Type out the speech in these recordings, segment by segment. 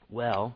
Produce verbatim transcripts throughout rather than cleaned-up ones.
Well,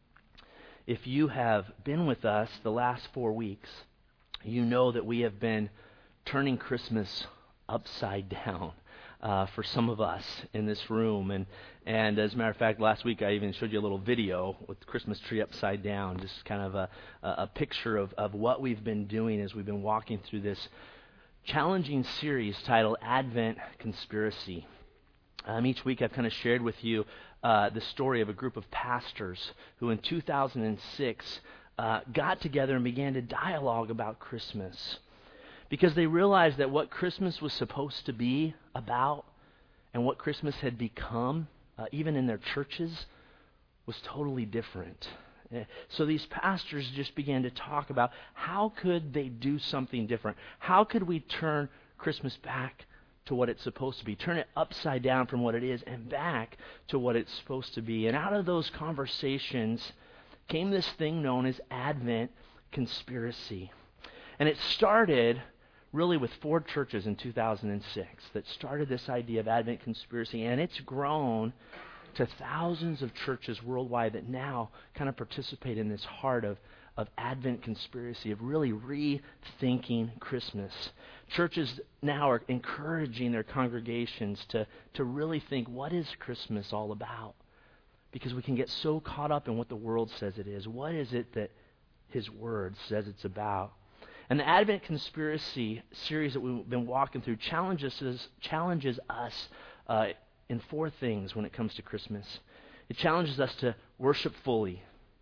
if you have been with us the last four weeks, you know that we have been turning Christmas upside down uh, for some of us in this room. And, and as a matter of fact, last week I even showed you a little video with the Christmas tree upside down, just kind of a, a picture of, of what we've been doing as we've been walking through this challenging series titled Advent Conspiracy. Um, each week I've kind of shared with you uh, the story of a group of pastors who in two thousand six uh, got together and began to dialogue about Christmas because they realized that what Christmas was supposed to be about and what Christmas had become, uh, even in their churches, was totally different. So these pastors just began to talk about how could they do something different? How could we turn Christmas back to what it's supposed to be, turn it upside down from what it is and back to what it's supposed to be? And out of those conversations came this thing known as Advent Conspiracy. And it started really with four churches in two thousand six that started this idea of Advent Conspiracy, and it's grown to thousands of churches worldwide that now kind of participate in this heart of of Advent Conspiracy, of really rethinking Christmas. Churches now are encouraging their congregations to, to really think, what is Christmas all about? Because we can get so caught up in what the world says it is. What is it that His Word says it's about? And the Advent Conspiracy series that we've been walking through challenges us, challenges us uh, in four things when it comes to Christmas. It challenges us to worship fully,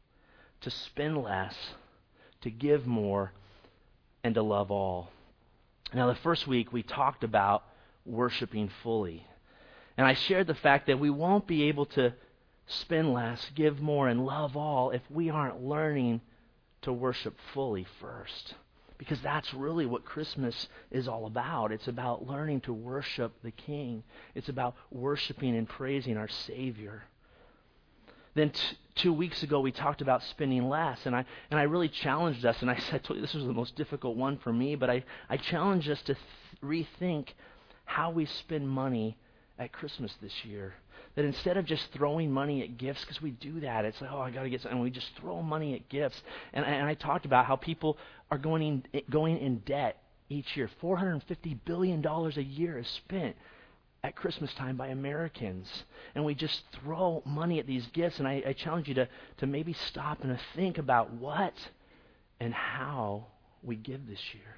to spend less, to give more, and to love all. Now, the first week we talked about worshiping fully. And I shared the fact that we won't be able to spend less, give more, and love all if we aren't learning to worship fully first. Because that's really what Christmas is all about. It's about learning to worship the King. It's about worshiping and praising our Savior. Then t- two weeks ago, we talked about spending less, and I and I really challenged us, and I said, I told you this was the most difficult one for me, but I, I challenged us to th- rethink how we spend money at Christmas this year. That instead of just throwing money at gifts, because we do that, it's like, oh, I got to get something, and we just throw money at gifts. And, and I talked about how people are going in, going in debt each year. four hundred fifty billion dollars a year is spent at Christmas time by Americans. And we just throw money at these gifts. And I, I challenge you to, to maybe stop and to think about what and how we give this year.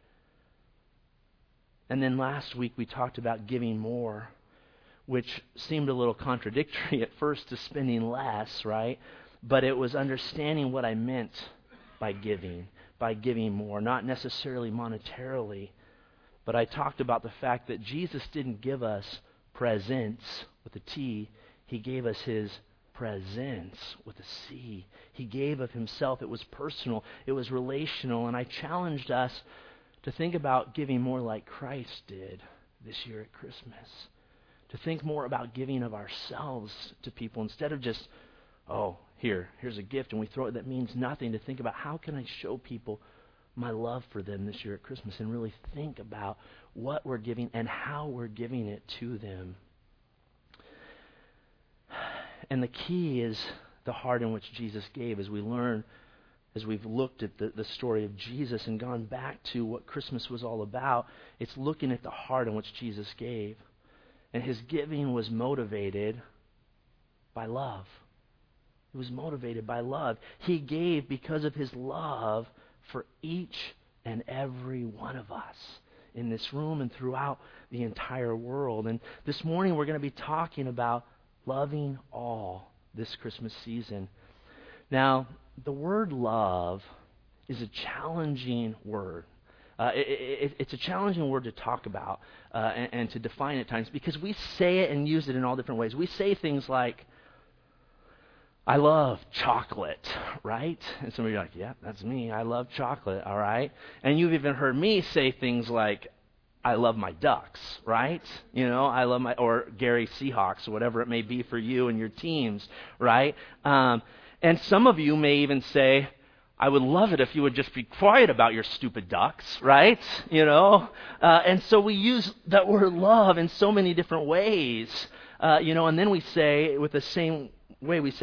And then last week we talked about giving more, which seemed a little contradictory at first to spending less, right? But it was understanding what I meant by giving, by giving more, not necessarily monetarily. But I talked about the fact that Jesus didn't give us presents with a T. He gave us His presence with a C. He gave of Himself. It was personal. It was relational. And I challenged us to think about giving more like Christ did this year at Christmas. To think more about giving of ourselves to people instead of just, oh, here, here's a gift, and we throw it that means nothing. To think about how can I show people my love for them this year at Christmas and really think about what we're giving and how we're giving it to them. And the key is the heart in which Jesus gave. As we learn, as we've looked at the, the story of Jesus and gone back to what Christmas was all about, it's looking at the heart in which Jesus gave. And His giving was motivated by love. It was motivated by love. He gave because of His love for each and every one of us in this room and throughout the entire world. And this morning we're going to be talking about loving all this Christmas season. Now, the word love is a challenging word. Uh, it, it, it's a challenging word to talk about uh, and, and to define at times because we say it and use it in all different ways. We say things like, I love chocolate, right? And some of you are like, yeah, that's me. I love chocolate, all right? And you've even heard me say things like, I love my Ducks, right? You know, I love my, or Gary Seahawks, or whatever it may be for you and your teams, right? Um, and some of you may even say, I would love it if you would just be quiet about your stupid Ducks, right? You know? Uh, and so we use that word love in so many different ways, uh, you know, and then we say, with the same way we say, well,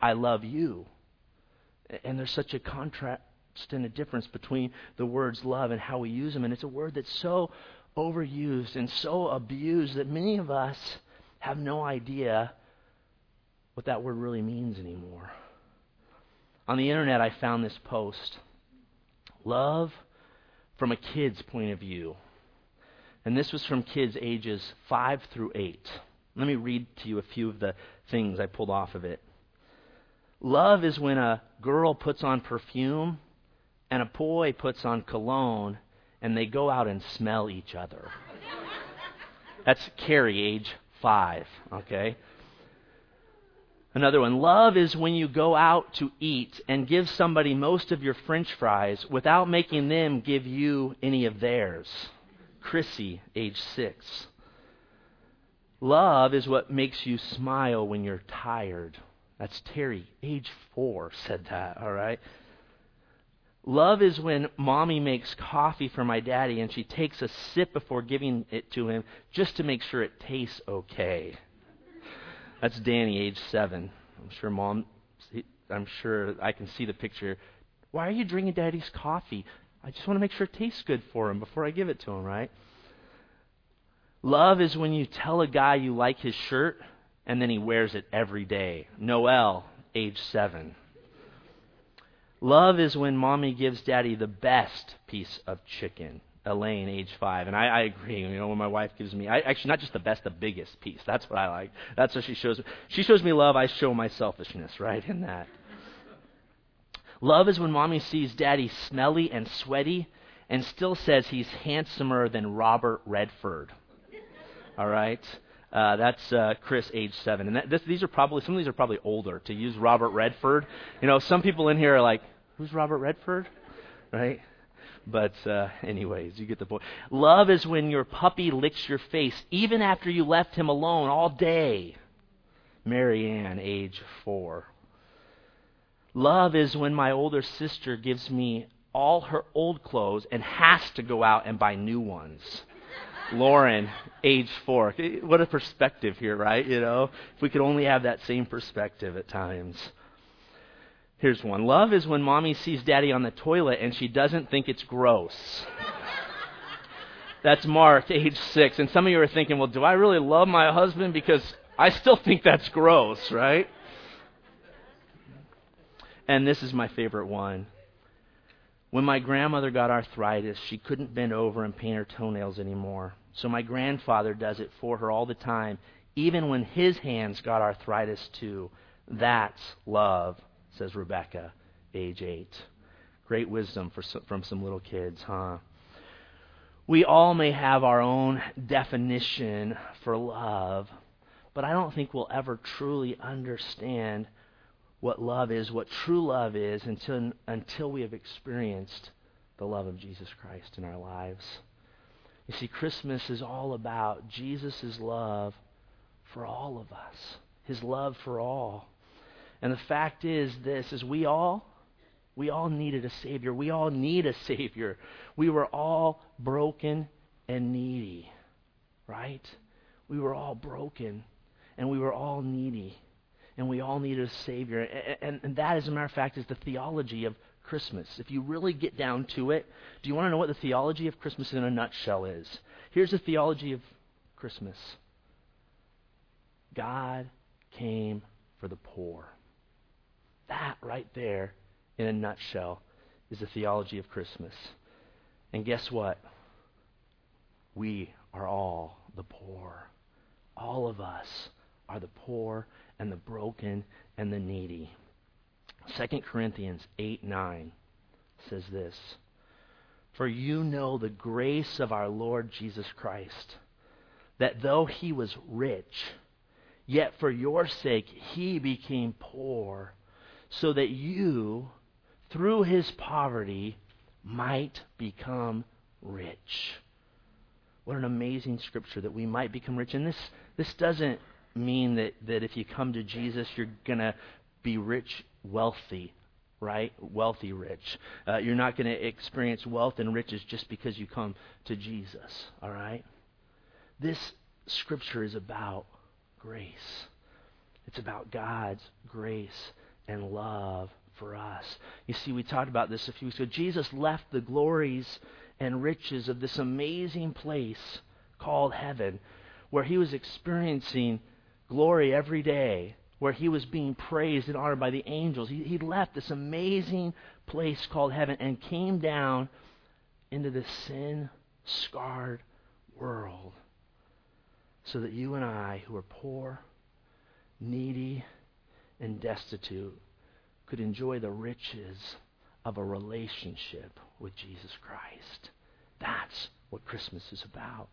I love you. And there's such a contrast and a difference between the words love and how we use them. And it's a word that's so overused and so abused that many of us have no idea what that word really means anymore. On the internet, I found this post. Love from a kid's point of view. And this was from kids ages five through eight. Let me read to you a few of the things I pulled off of it. Love is when a girl puts on perfume and a boy puts on cologne and they go out and smell each other. That's Carrie, age five, okay? Another one. Love is when you go out to eat and give somebody most of your French fries without making them give you any of theirs. Chrissy, age six. Love is what makes you smile when you're tired. That's Terry, age four, said that, all right? Love is when mommy makes coffee for my daddy and she takes a sip before giving it to him just to make sure it tastes okay. That's Danny, age seven. I'm sure mom, I'm sure I can see the picture. Why are you drinking daddy's coffee? I just want to make sure it tastes good for him before I give it to him, right? Love is when you tell a guy you like his shirt and then he wears it every day. Noel, age seven. Love is when mommy gives daddy the best piece of chicken. Elaine, age five. And I, I agree. You know, when my wife gives me, I, actually not just the best, the biggest piece. That's what I like. That's what she shows me. She shows me love. I show my selfishness, right, in that. Love is when mommy sees daddy smelly and sweaty and still says he's handsomer than Robert Redford. All right? Uh, that's uh, Chris, age seven. And that, this, these are probably, some of these are probably older to use Robert Redford. You know, some people in here are like, who's Robert Redford? Right? But uh, anyways, you get the point. Love is when your puppy licks your face even after you left him alone all day. Mary Ann, age four. Love is when my older sister gives me all her old clothes and has to go out and buy new ones. Lauren, age four. What a perspective here, right? You know, if we could only have that same perspective at times. Here's one. Love is when mommy sees daddy on the toilet and she doesn't think it's gross. That's Mark, age six. And some of you are thinking, well, do I really love my husband? Because I still think that's gross, right? And this is my favorite one. When my grandmother got arthritis, she couldn't bend over and paint her toenails anymore. So my grandfather does it for her all the time, even when his hands got arthritis too. That's love, says Rebecca, age eight. Great wisdom for, from some little kids, huh? We all may have our own definition for love, but I don't think we'll ever truly understand what love is, what true love is, until, until we have experienced the love of Jesus Christ in our lives. You see, Christmas is all about Jesus' love for all of us, His love for all. And the fact is this, is we all, we all needed a Savior. We all need a Savior. We were all broken and needy, right? We were all broken and we were all needy. And we all needed a Savior. And, and, and that, as a matter of fact, is the theology of Christmas. If you really get down to it, do you want to know what the theology of Christmas in a nutshell is? Here's the theology of Christmas. God came for the poor. That right there, in a nutshell, is the theology of Christmas. And guess what? We are all the poor. All of us are the poor and the broken and the needy. Second Corinthians eight nine says this, "For you know the grace of our Lord Jesus Christ, that though He was rich, yet for your sake He became poor, so that you, through His poverty, might become rich." What an amazing scripture, that we might become rich. And this, this doesn't mean that, that if you come to Jesus, you're going to be rich, wealthy, right? Wealthy, rich. Uh, you're not going to experience wealth and riches just because you come to Jesus, all right? This scripture is about grace. It's about God's grace and love for us. You see, we talked about this a few weeks ago. Jesus left the glories and riches of this amazing place called heaven, where he was experiencing glory every day, where he was being praised and honored by the angels. He, he left this amazing place called heaven and came down into this sin-scarred world so that you and I, who are poor, needy, and destitute, could enjoy the riches of a relationship with Jesus Christ. That's what Christmas is about.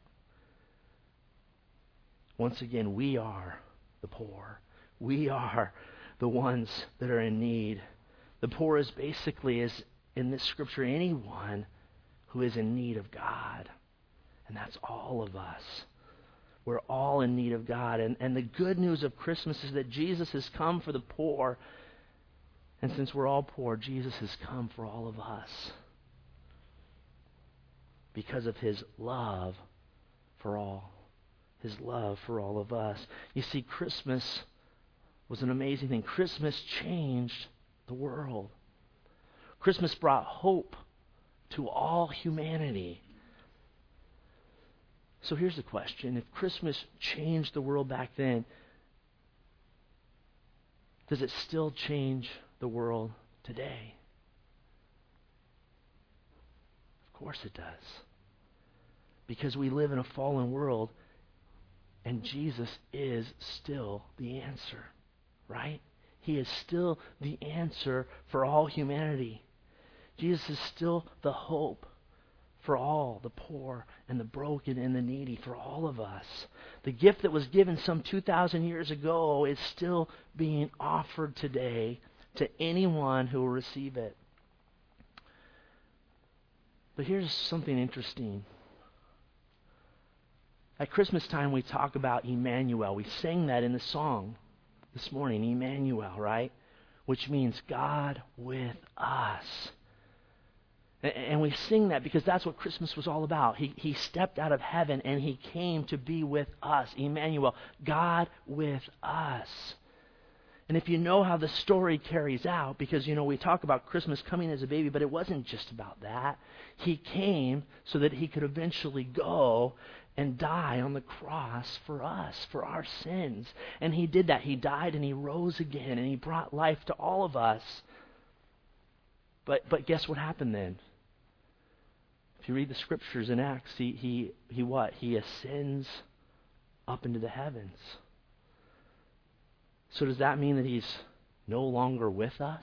Once again, we are the poor. We are the ones that are in need. The poor is basically, is in this scripture, anyone who is in need of God. And that's all of us. We're all in need of God. And, and the good news of Christmas is that Jesus has come for the poor. And since we're all poor, Jesus has come for all of us because of his love for all. His love for all of us. You see, Christmas was an amazing thing. Christmas changed the world. Christmas brought hope to all humanity. So here's the question. If Christmas changed the world back then, does it still change the world today? Of course it does. Because we live in a fallen world, and Jesus is still the answer, right? He is still the answer for all humanity. Jesus is still the hope for all, the poor and the broken and the needy, for all of us. The gift that was given some two thousand years ago is still being offered today to anyone who will receive it. But here's something interesting. At Christmas time, we talk about Emmanuel. We sang that in the song this morning, Emmanuel, right? Which means God with us. And we sing that because that's what Christmas was all about. He, he stepped out of heaven and he came to be with us. Emmanuel, God with us. And if you know how the story carries out, because, you know, we talk about Christmas coming as a baby, but it wasn't just about that. He came so that he could eventually go and die on the cross for us, for our sins. And he did that. He died and he rose again and he brought life to all of us. But but guess what happened then? If you read the scriptures in Acts, he he he what? He ascends up into the heavens. So does that mean that he's no longer with us?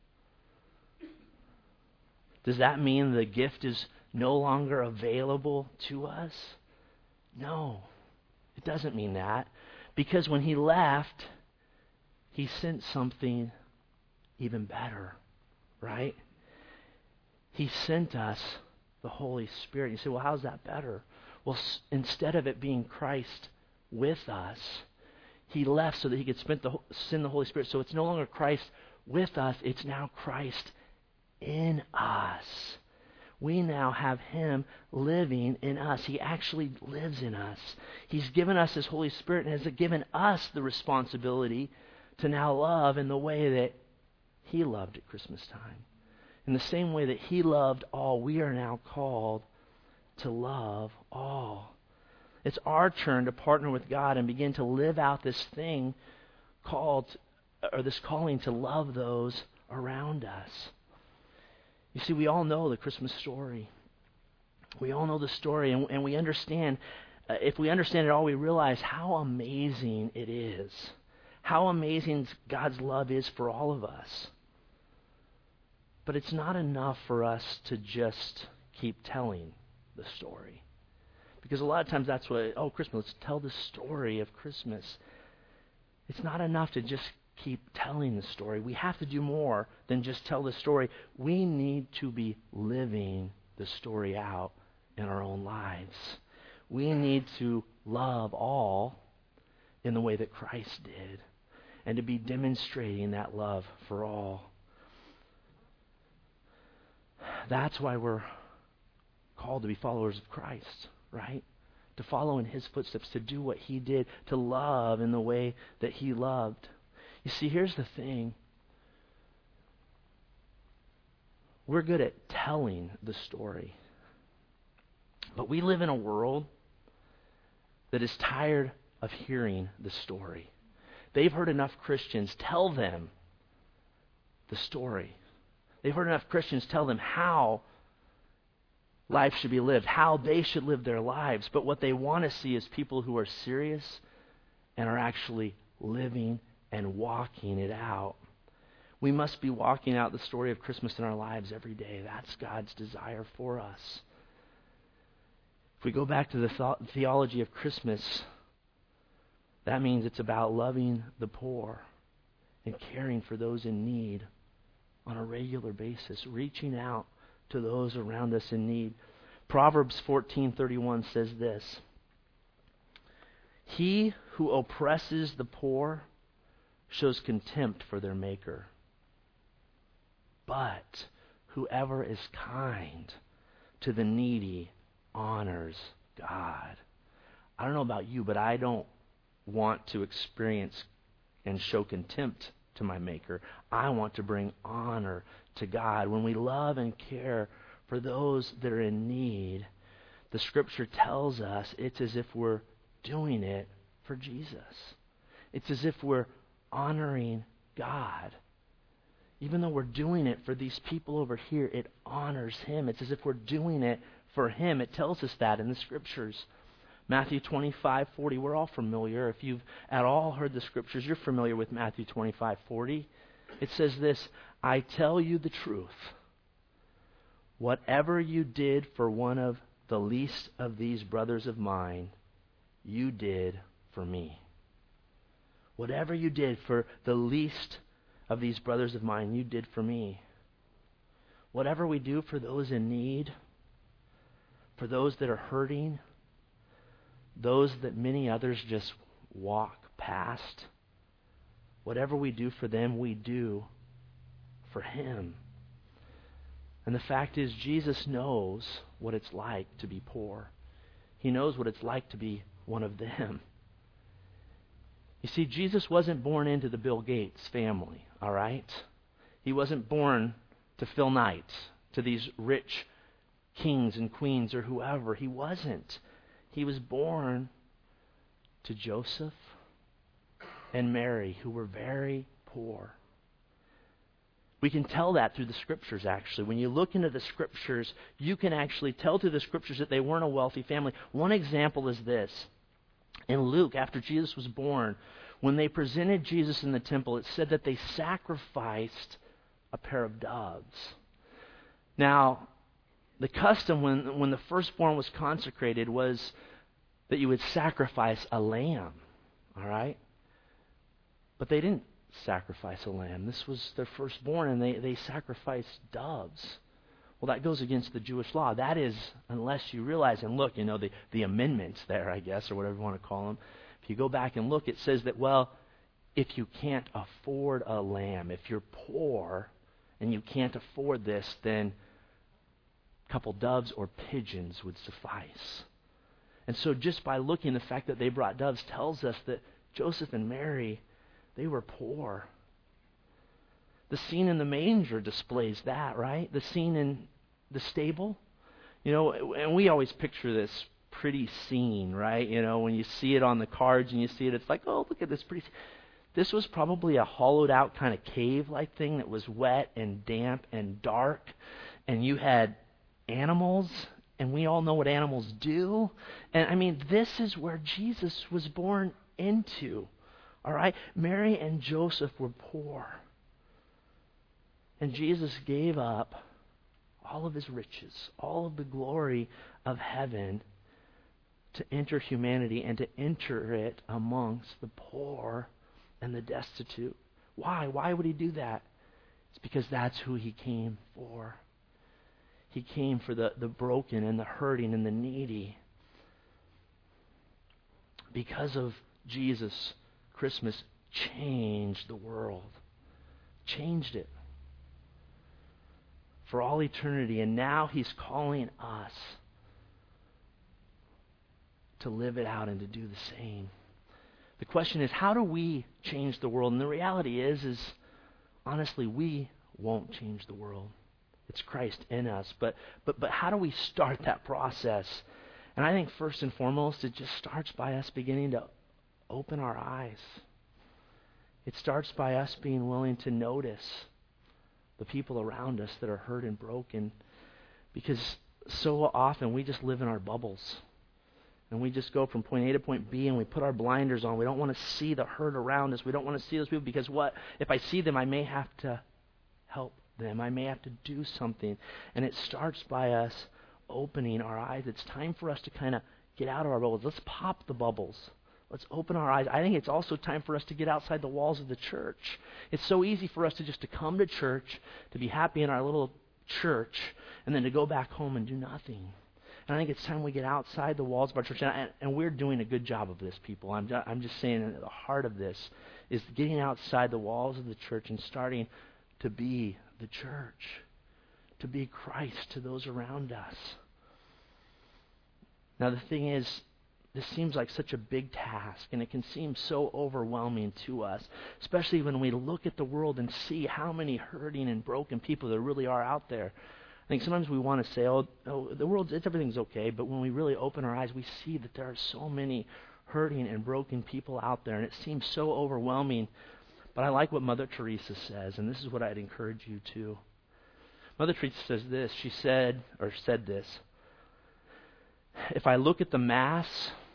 Does that mean the gift is no longer available to us? No, it doesn't mean that. Because when he left, he sent something even better, right? He sent us the Holy Spirit. You say, well, how's that better? Well, s- instead of it being Christ with us, he left so that he could spend the, send the Holy Spirit. So it's no longer Christ with us, it's now Christ in us. We now have him living in us. He actually lives in us. He's given us his Holy Spirit and has given us the responsibility to now love in the way that he loved at Christmas time. In the same way that he loved all, we are now called to love all. It's our turn to partner with God and begin to live out this thing called, or this calling to love those around us. You see, we all know the Christmas story. We all know the story, and, and we understand, uh, if we understand it all, we realize how amazing it is. How amazing God's love is for all of us. But it's not enough for us to just keep telling the story. Because a lot of times that's what, oh, Christmas, let's tell the story of Christmas. It's not enough to just keep telling the story. We have to do more than just tell the story. We need to be living the story out in our own lives. We need to love all in the way that Christ did, and to be demonstrating that love for all. That's why we're called to be followers of Christ, right? To follow in his footsteps, to do what he did, to love in the way that he loved. You see, here's the thing. We're good at telling the story. But we live in a world that is tired of hearing the story. They've heard enough Christians tell them the story. They've heard enough Christians tell them how life should be lived, how they should live their lives. But what they want to see is people who are serious and are actually living and walking it out. We must be walking out the story of Christmas in our lives every day. That's God's desire for us. If we go back to the th- theology of Christmas, that means it's about loving the poor and caring for those in need on a regular basis, reaching out to those around us in need. Proverbs fourteen thirty-one says this: "He who oppresses the poor shows contempt for their maker, but whoever is kind to the needy honors God." I don't know about you, but I don't want to experience and show contempt to my Maker. I want to bring honor to God. When we love and care for those that are in need, the Scripture tells us it's as if we're doing it for Jesus. It's as if we're honoring God. Even though we're doing it for these people over here, it honors Him. It's as if we're doing it for Him. It tells us that in the Scriptures. Matthew twenty-five forty, we're all familiar. If you've at all heard the Scriptures, you're familiar with Matthew twenty-five forty. It says this: "I tell you the truth. Whatever you did for one of the least of these brothers of mine, you did for me." Whatever you did for the least of these brothers of mine, you did for me. Whatever we do for those in need, for those that are hurting, those that many others just walk past, whatever we do for them, we do for Him. And the fact is, Jesus knows what it's like to be poor. He knows what it's like to be one of them. You see, Jesus wasn't born into the Bill Gates family, all right? He wasn't born to Phil Knight, to these rich kings and queens or whoever. He wasn't. He was born to Joseph and Mary, who were very poor. We can tell that through the Scriptures, actually. When you look into the Scriptures, you can actually tell through the Scriptures that they weren't a wealthy family. One example is this. In Luke, after Jesus was born, when they presented Jesus in the temple, it said that they sacrificed a pair of doves. Now, the custom when, when the firstborn was consecrated was that you would sacrifice a lamb, all right? But they didn't sacrifice a lamb. This was their firstborn, and they, they sacrificed doves. Well, that goes against the Jewish law. That is, unless you realize, and look, you know, the, the amendments there, I guess, or whatever you want to call them. If you go back and look, it says that, well, if you can't afford a lamb, if you're poor and you can't afford this, then a couple doves or pigeons would suffice. And so just by looking, the fact that they brought doves tells us that Joseph and Mary, they were poor. The scene in the manger displays that, right? The scene in the stable. You know, and we always picture this pretty scene, right? You know, when you see it on the cards and you see it, it's like, oh, look at this pretty scene. This was probably a hollowed out kind of cave-like thing that was wet and damp and dark. And you had animals, and we all know what animals do. And I mean, this is where Jesus was born into. All right? Mary and Joseph were poor. And Jesus gave up all of His riches, all of the glory of heaven to enter humanity and to enter it amongst the poor and the destitute. Why? Why would He do that? It's because that's who He came for. He came for the, the broken and the hurting and the needy. Because of Jesus, Christmas changed the world. Changed it. For all eternity. And now He's calling us to live it out and to do the same. The question is, how do we change the world? And the reality is, is honestly, we won't change the world. It's Christ in us. But but but how do we start that process? And I think first and foremost, it just starts by us beginning to open our eyes. It starts by us being willing to notice the people around us that are hurt and broken. Because so often we just live in our bubbles. And we just go from point A to point B and we put our blinders on. We don't want to see the hurt around us. We don't want to see those people because what? If I see them, I may have to help them. I may have to do something. And it starts by us opening our eyes. It's time for us to kind of get out of our bubbles. Let's pop the bubbles. Let's open our eyes. I think it's also time for us to get outside the walls of the church. It's so easy for us to just to come to church, to be happy in our little church, and then to go back home and do nothing. And I think it's time we get outside the walls of our church. And, and we're doing a good job of this, people. I'm just, I'm just saying at the heart of this is getting outside the walls of the church and starting to be the church, to be Christ to those around us. Now the thing is, this seems like such a big task, and it can seem so overwhelming to us, especially when we look at the world and see how many hurting and broken people there really are out there. I think sometimes we want to say, oh, oh the world, it's, everything's okay, but when we really open our eyes, we see that there are so many hurting and broken people out there, and it seems so overwhelming. But I like what Mother Teresa says, and this is what I'd encourage you to. Mother Teresa says this. She said, or said this, if I look at the mass,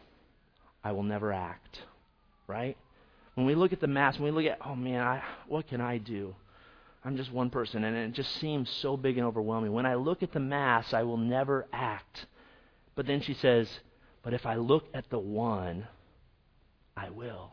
I will never act. Right? When we look at the mass, when we look at, oh man, I, what can I do? I'm just one person, and it just seems so big and overwhelming. When I look at the mass, I will never act. But then she says, but if I look at the one, I will.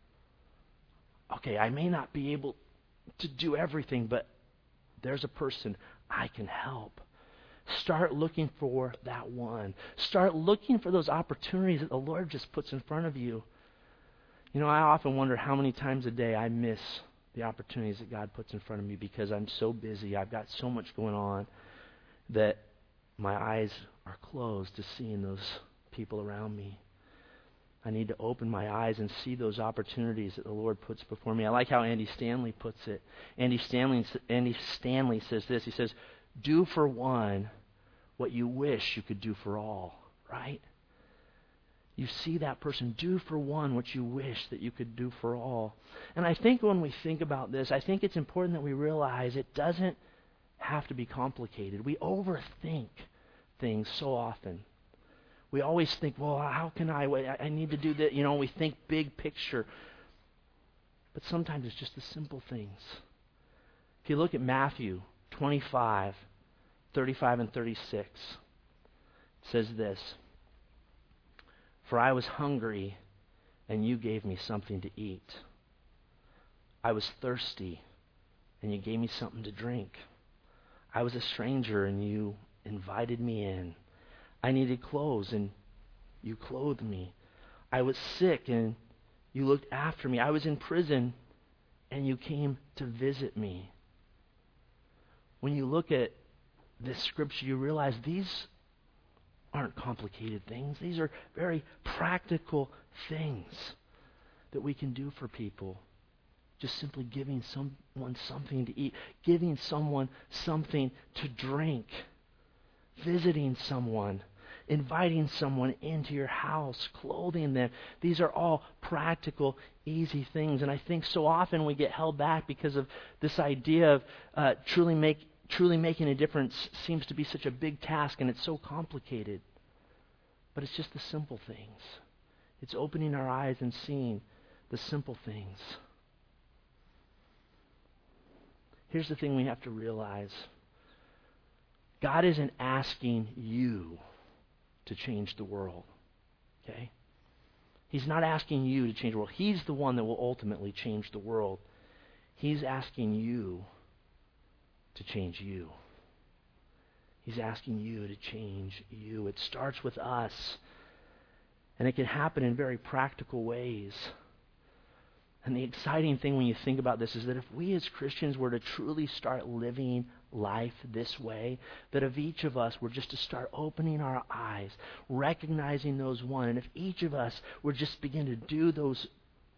Okay, I may not be able to do everything, but there's a person I can help. Start looking for that one. Start looking for those opportunities that the Lord just puts in front of you. You know, I often wonder how many times a day I miss the opportunities that God puts in front of me because I'm so busy. I've got so much going on that my eyes are closed to seeing those people around me. I need to open my eyes and see those opportunities that the Lord puts before me. I like how Andy Stanley puts it. Andy Stanley, Andy Stanley says this. He says, do for one what you wish you could do for all, right? You see that person, do for one what you wish that you could do for all. And I think when we think about this, I think it's important that we realize it doesn't have to be complicated. We overthink things so often. We always think, well, how can I, I need to do that. You know, we think big picture. But sometimes it's just the simple things. If you look at Matthew twenty-five, thirty-five and thirty-six, it says this, for I was hungry, and you gave me something to eat. I was thirsty, and you gave me something to drink. I was a stranger, and you invited me in. I needed clothes, and you clothed me. I was sick, and you looked after me. I was in prison, and you came to visit me. When you look at this scripture, you realize these aren't complicated things. These are very practical things that we can do for people. Just simply giving someone something to eat, giving someone something to drink, visiting someone, inviting someone into your house, clothing them. These are all practical, easy things. And I think so often we get held back because of this idea of uh, truly make truly making a difference seems to be such a big task, and it's so complicated. But it's just the simple things. It's opening our eyes and seeing the simple things. Here's the thing we have to realize. God isn't asking you to change the world. Okay? He's not asking you to change the world. He's the one that will ultimately change the world. He's asking you to change you. He's asking you to change you. It starts with us. And it can happen in very practical ways. And the exciting thing when you think about this is that if we as Christians were to truly start living life this way, that if each of us were just to start opening our eyes, recognizing those one, and if each of us were just begin to do those,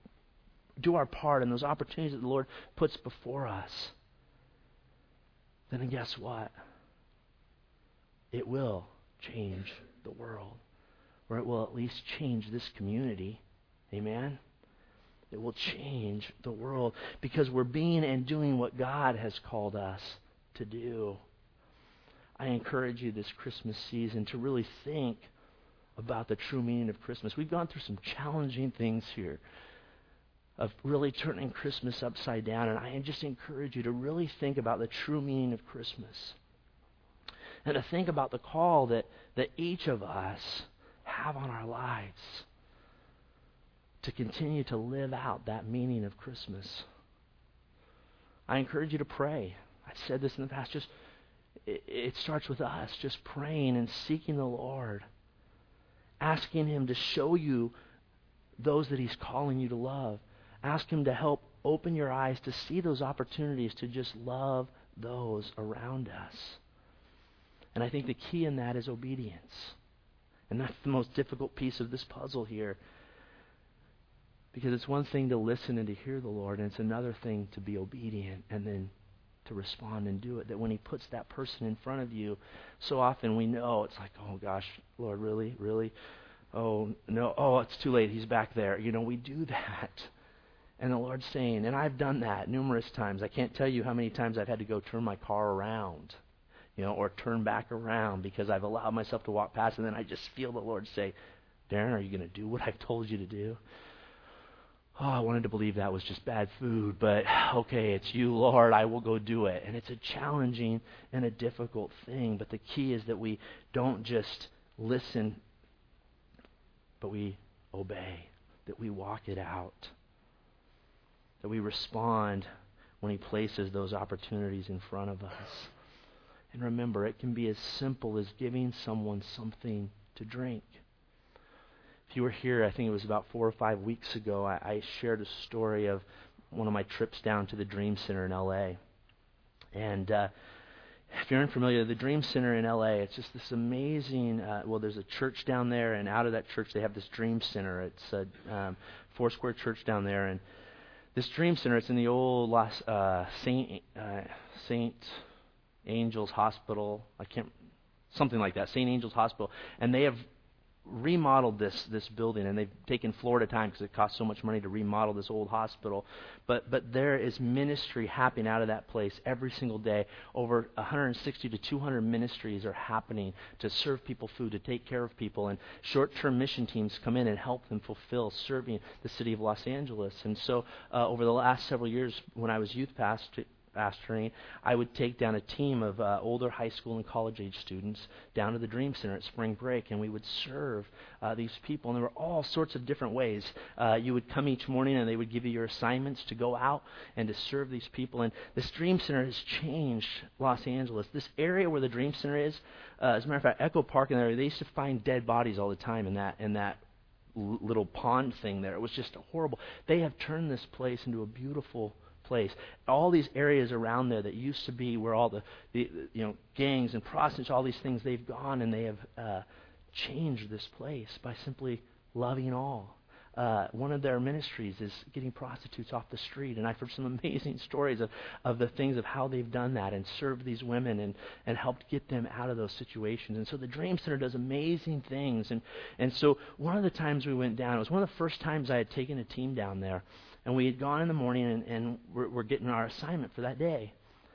do our part in those opportunities that the Lord puts before us, then guess what? It will change the world, or it will at least change this community. Amen? It will change the world because we're being and doing what God has called us to do. I encourage you this Christmas season to really think about the true meaning of Christmas. We've gone through some challenging things here of really turning Christmas upside down, and I just encourage you to really think about the true meaning of Christmas and to think about the call that, that each of us have on our lives to continue to live out that meaning of Christmas. I encourage you to pray. I've said this in the past. Just it, it starts with us, just praying and seeking the Lord, asking Him to show you those that He's calling you to love. Ask Him to help open your eyes to see those opportunities to just love those around us. And I think the key in that is obedience. And that's the most difficult piece of this puzzle here. Because it's one thing to listen and to hear the Lord, and it's another thing to be obedient and then to respond and do it. That when He puts that person in front of you, so often we know it's like, oh gosh, Lord, really, really? Oh, no, oh, it's too late. He's back there. You know, we do that. And the Lord's saying, and I've done that numerous times. I can't tell you how many times I've had to go turn my car around, you know, or turn back around because I've allowed myself to walk past, and then I just feel the Lord say, Darren, are you going to do what I've told you to do? Oh, I wanted to believe that was just bad food, but okay, it's you, Lord, I will go do it. And it's a challenging and a difficult thing, but the key is that we don't just listen, but we obey, that we walk it out, that we respond when He places those opportunities in front of us. And remember, it can be as simple as giving someone something to drink. If you were here, I think it was about four or five weeks ago, I, I shared a story of one of my trips down to the Dream Center in L A. And uh, if you're unfamiliar, the Dream Center in L A, it's just this amazing, uh, well, there's a church down there, and out of that church they have this Dream Center. It's a um, four-square church down there, and this Dream Center, it's in the old Los, uh, Saint uh, Saint Angel's Hospital, I can't, something like that, Saint Angel's Hospital, and they have remodeled this this building, and they've taken floor at a time because it costs so much money to remodel this old hospital. But but there is ministry happening out of that place every single day. Over one hundred sixty to two hundred ministries are happening to serve people food, to take care of people, and short-term mission teams come in and help them fulfill serving the city of Los Angeles. And so uh, over the last several years, when I was youth pastor, pastoring, I would take down a team of uh, older high school and college age students down to the Dream Center at spring break, and we would serve uh, these people. And there were all sorts of different ways. Uh, you would come each morning and they would give you your assignments to go out and to serve these people. And this Dream Center has changed Los Angeles. This area where the Dream Center is, uh, as a matter of fact, Echo Park in there, they used to find dead bodies all the time in that in that l- little pond thing there. It was just horrible. They have turned this place into a beautiful place. All these areas around there that used to be where all the, the you know gangs and prostitutes, all these things, they've gone and they have uh, changed this place by simply loving all. Uh, one of their ministries is getting prostitutes off the street, and I've heard some amazing stories of, of the things of how they've done that and served these women and, and helped get them out of those situations. And so the Dream Center does amazing things. And, and so one of the times we went down, it was one of the first times I had taken a team down there. And we had gone in the morning, and, and we're, we're getting our assignment for that day.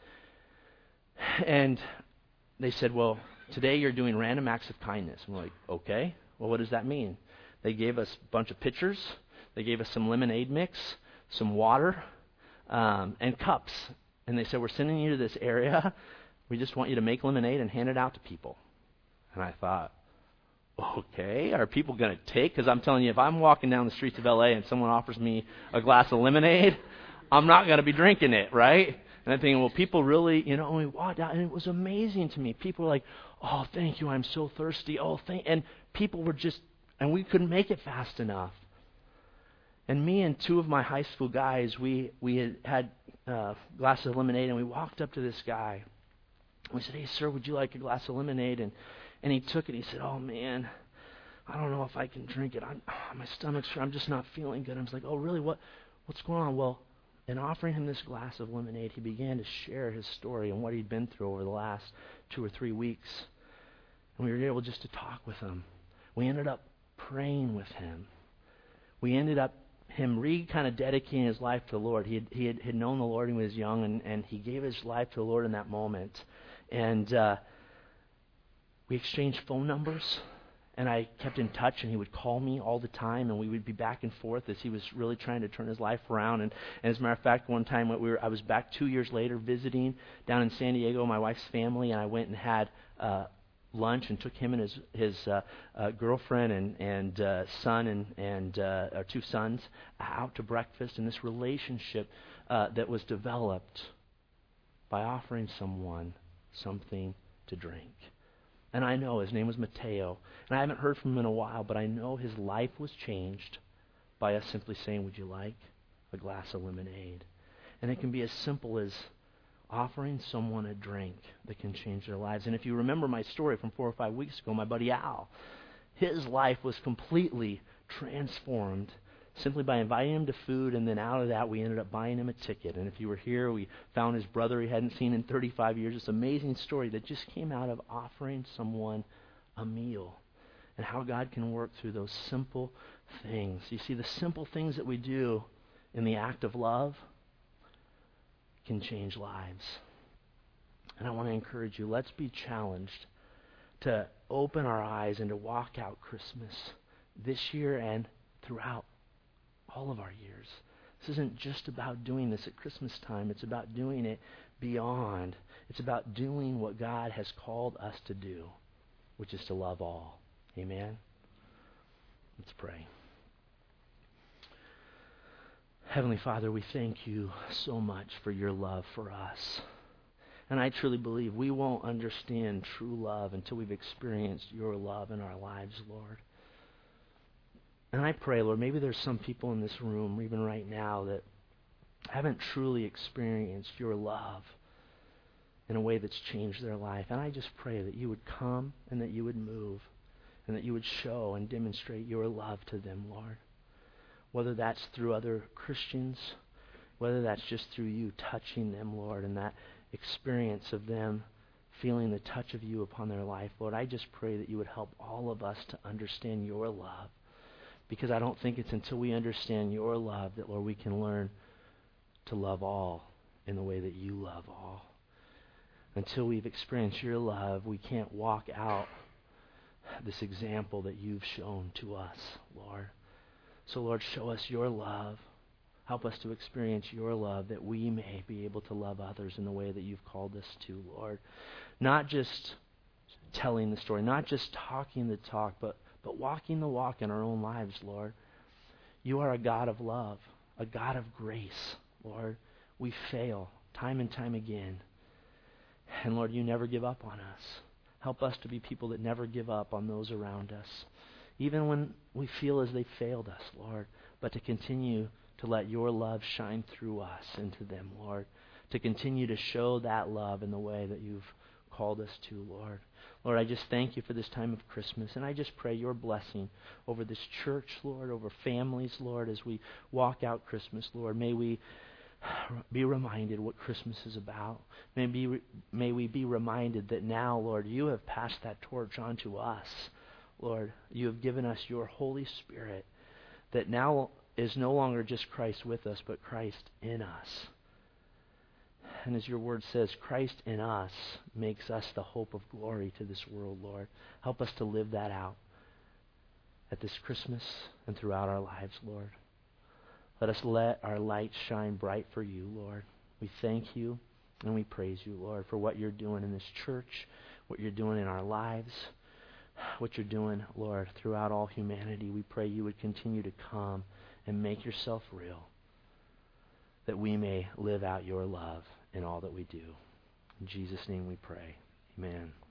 And they said, well, today you're doing random acts of kindness. And we're like, okay, well, what does that mean? They gave us a bunch of pitchers. They gave us some lemonade mix, some water, um, and cups. And they said, we're sending you to this area. We just want you to make lemonade and hand it out to people. And I thought, okay, are people going to take? Because I'm telling you, if I'm walking down the streets of L A and someone offers me a glass of lemonade, I'm not going to be drinking it, right? And I'm thinking, well, people really, you know, and we walked out, and it was amazing to me. People were like, oh, thank you, I'm so thirsty. Oh, thank, and people were just, and we couldn't make it fast enough. And me and two of my high school guys, we, we had had uh, glasses of lemonade, and we walked up to this guy. We said, hey, sir, would you like a glass of lemonade? And And he took it. He said, oh, man, I don't know if I can drink it. I'm, oh, my stomach's, I'm just not feeling good. I was like, oh, really? What? What's going on? Well, in offering him this glass of lemonade, he began to share his story and what he'd been through over the last two or three weeks. And we were able just to talk with him. We ended up praying with him. We ended up him re kind of dedicating his life to the Lord. He had, he had, had known the Lord when he was young, and, and he gave his life to the Lord in that moment. And uh, we exchanged phone numbers, and I kept in touch, and he would call me all the time, and we would be back and forth as he was really trying to turn his life around. And, and as a matter of fact, one time we were, I was back two years later visiting down in San Diego, my wife's family, and I went and had uh, lunch and took him and his his uh, uh, girlfriend and and uh, son and and uh, our two sons out to breakfast. And this relationship uh, that was developed by offering someone something to drink. And I know his name was Mateo, and I haven't heard from him in a while, but I know his life was changed by us simply saying, "Would you like a glass of lemonade?" And it can be as simple as offering someone a drink that can change their lives. And if you remember my story from four or five weeks ago, my buddy Al, his life was completely transformed simply by inviting him to food, and then out of that we ended up buying him a ticket. And if you were here, we found his brother he hadn't seen in thirty-five years. This amazing story that just came out of offering someone a meal, and how God can work through those simple things. You see, the simple things that we do in the act of love can change lives. And I want to encourage you, let's be challenged to open our eyes and to walk out Christmas this year and throughout all of our years. This isn't just about doing this at Christmas time. It's about doing it beyond. It's about doing what God has called us to do, which is to love all. Amen? Let's pray. Heavenly Father, we thank you so much for your love for us. And I truly believe we won't understand true love until we've experienced your love in our lives, Lord. And I pray, Lord, maybe there's some people in this room, even right now, that haven't truly experienced your love in a way that's changed their life. And I just pray that you would come and that you would move and that you would show and demonstrate your love to them, Lord. Whether that's through other Christians, whether that's just through you touching them, Lord, and that experience of them feeling the touch of you upon their life. Lord, I just pray that you would help all of us to understand your love. Because I don't think it's until we understand your love that, Lord, we can learn to love all in the way that you love all. Until we've experienced your love, we can't walk out this example that you've shown to us, Lord. So, Lord, show us your love. Help us to experience your love that we may be able to love others in the way that you've called us to, Lord. Not just telling the story, not just talking the talk, but but walking the walk in our own lives, Lord. You are a God of love, a God of grace, Lord. We fail time and time again. And Lord, you never give up on us. Help us to be people that never give up on those around us, even when we feel as they failed us, Lord, but to continue to let your love shine through us into them, Lord, to continue to show that love in the way that you've called us to, Lord. Lord, I just thank you for this time of Christmas, and I just pray your blessing over this church, Lord, over families, Lord, as we walk out Christmas, Lord. May we be reminded what Christmas is about. May, be, may we be reminded that now, Lord, you have passed that torch on to us. Lord, you have given us your Holy Spirit that now is no longer just Christ with us, but Christ in us. And as your word says, Christ in us makes us the hope of glory to this world, Lord. Help us to live that out at this Christmas and throughout our lives, Lord. Let us let our light shine bright for you, Lord. We thank you and we praise you, Lord, for what you're doing in this church, what you're doing in our lives, what you're doing, Lord, throughout all humanity. We pray you would continue to come and make yourself real, that we may live out your love in all that we do. In Jesus' name we pray. Amen.